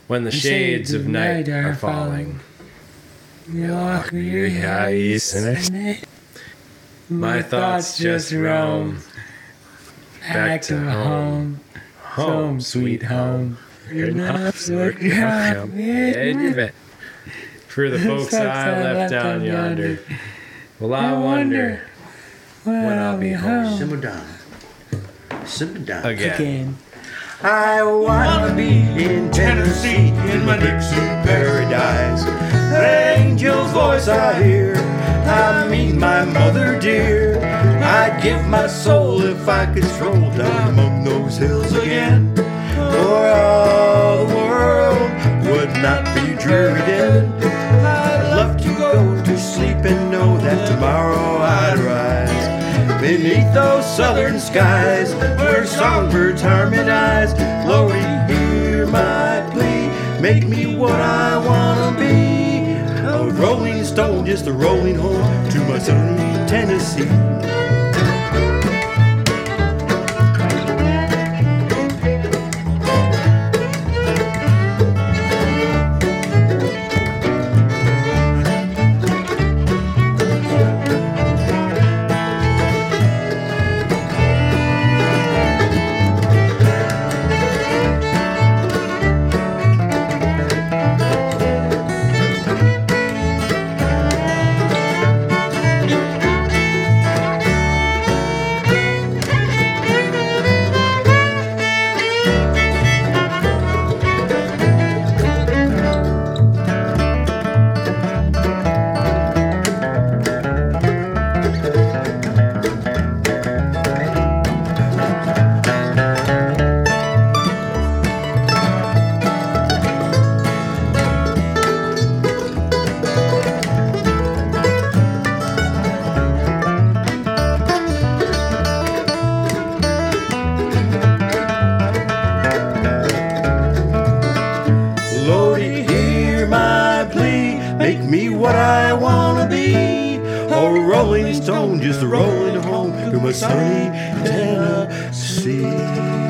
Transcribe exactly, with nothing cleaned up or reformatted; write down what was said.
when the shades of night are falling. Walk your eyes, My thoughts just roam back to home. Home, sweet home. Good enough, work your head. For the folks I left down yonder. Well, I wonder when I'll be home Simmer down. Simmer down. again. again. I wanna be in Tennessee, in my Dixie paradise. The angel's voice I hear, I mean my mother dear. I'd give my soul if I could stroll down among those hills again. For all the world would not be dreary then. I'd love to go to sleep and know that tomorrow I'd rise beneath those southern skies where songbirds harmonize. Lordy, hear my plea, make me what I wanna be. A rolling stone, just a rolling home to my sunny Tennessee. Lordy, hear my plea, make me what I wanna be. A rolling stone, just a rolling home to my sunny Tennessee.